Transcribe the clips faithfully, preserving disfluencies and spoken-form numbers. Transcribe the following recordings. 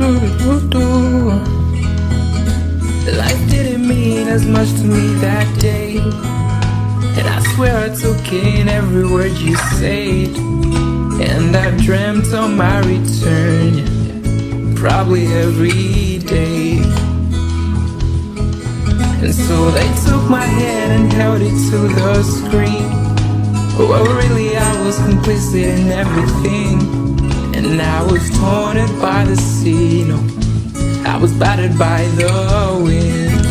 Life didn't mean as much to me that day, and I swear I took in every word you said. And I dreamt on my return, probably every day. And so they took my hand and held it to the screen. Well, really I was complicit in everything, and I was taunted by the sea. No, I was battered by the wind.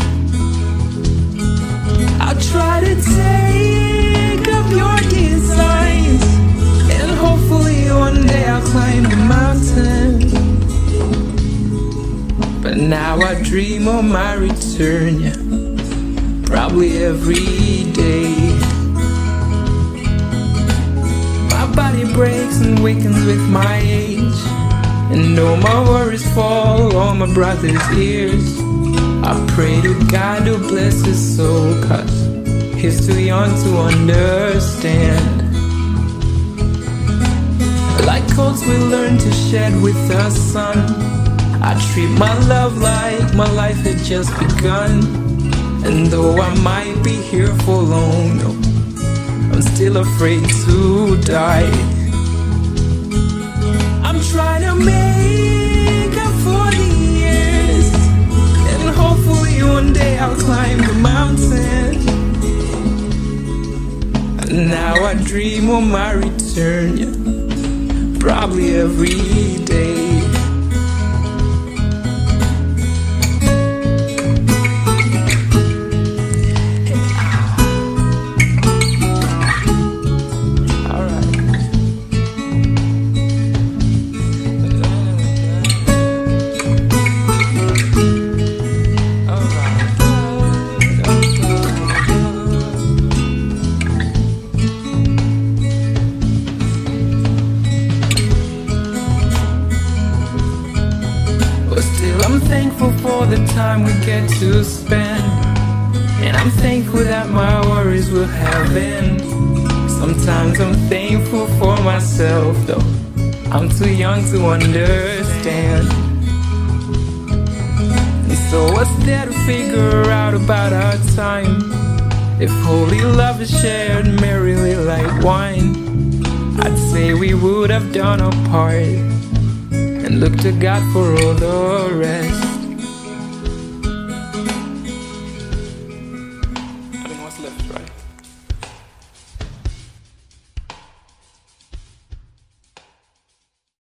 I try to take up your designs, and hopefully one day I'll climb the mountain. But now I dream of my return, yeah, probably every day. My body breaks and wakens with my age, and all my worries fall on my brother's ears. I pray to God to bless his soul, cause he's too young to understand. Like coats we learn to shed with the sun, I treat my love like my life had just begun. And though I might be here for long, no, I'm still afraid to die. I'm trying to make up for the years, and hopefully one day I'll climb the mountain. And now I dream of my return, yeah, probably every day. I'm thankful for the time we get to spend, and I'm thankful that my worries will have end. Sometimes I'm thankful for myself, though I'm too young to understand. And so what's there to figure out about our time, if holy love is shared merrily like wine? I'd say we would have done our part and look to God for all the rest.